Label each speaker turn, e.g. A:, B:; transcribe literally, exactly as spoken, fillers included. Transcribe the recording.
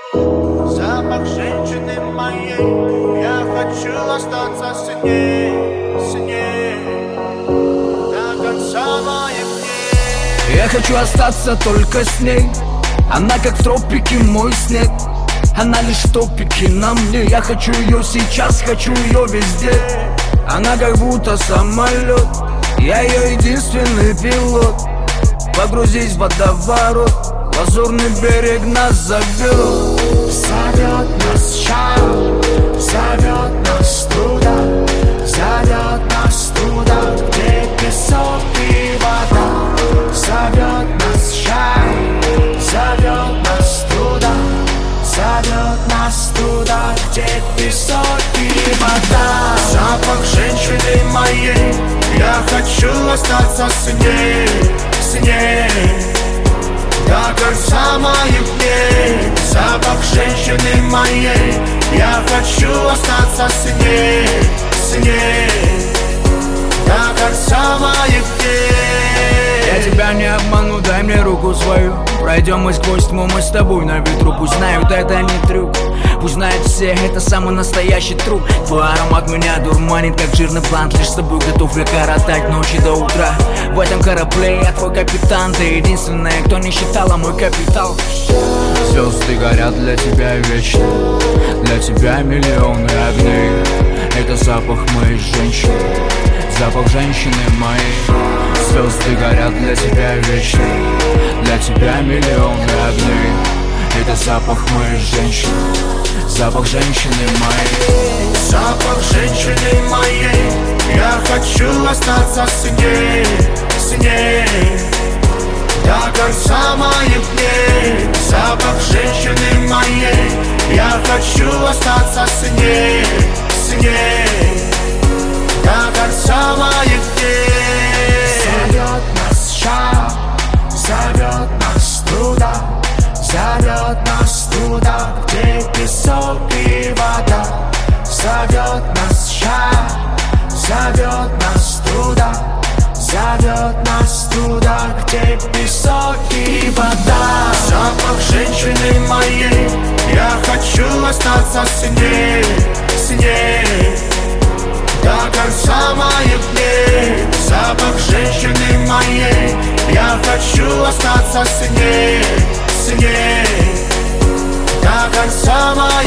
A: Запах женщины моей, я хочу остаться с ней, с ней до конца моих дней.
B: Я хочу остаться только с ней. Она как в тропике мой снег. Она лишь в топике на мне. Я хочу ее сейчас, хочу ее везде. Она как будто самолет, я ее единственный пилот. Погрузись в водоворот, лазурный берег нас зовет.
C: Зовет нас шаг, зовет нас туда, зовет нас туда, где песок и вода. Зовет нас шаг, зовет нас туда, зовет нас туда, где песок и вода.
A: Запах женщины моей, я хочу остаться с ней, с ней до конца моих дней. Запах женщины моей, я хочу остаться с ней, с ней до конца моих дней.
B: Я тебя не обману, дай мне руку свою. Пройдем мы сквозь тьму, мы с тобой на ветру. Пусть знают, это не трюк, пусть знают все, это самый настоящий труп. Твой аромат меня дурманит, как жирный блант. Лишь с тобой готов я коротать ночи до утра. В этом корабле я твой капитан. Ты единственная, кто не считала мой капитал. Звезды горят для тебя вечно, для тебя миллионы огней. Это запах моей женщины, запах женщины моей. Звезды горят для тебя вечно, для тебя миллионы огней. Это запах моей женщины, запах женщины моей.
A: Запах женщины моей, я хочу остаться с ней, с ней до конца моих дней. Запах женщины моей, я хочу остаться с ней, с ней до конца моих дней.
C: Зовет нас шаг, зовет нас туда, зовет нас туда, где песок и вода. Зовет нас шаг, зовет нас туда, зовет нас туда, где песок и вода.
A: Запах женщины моей, я хочу остаться с ней, с ней до конца моих дней. Запах женщины моей, я хочу остаться с ней, с ней до конца моих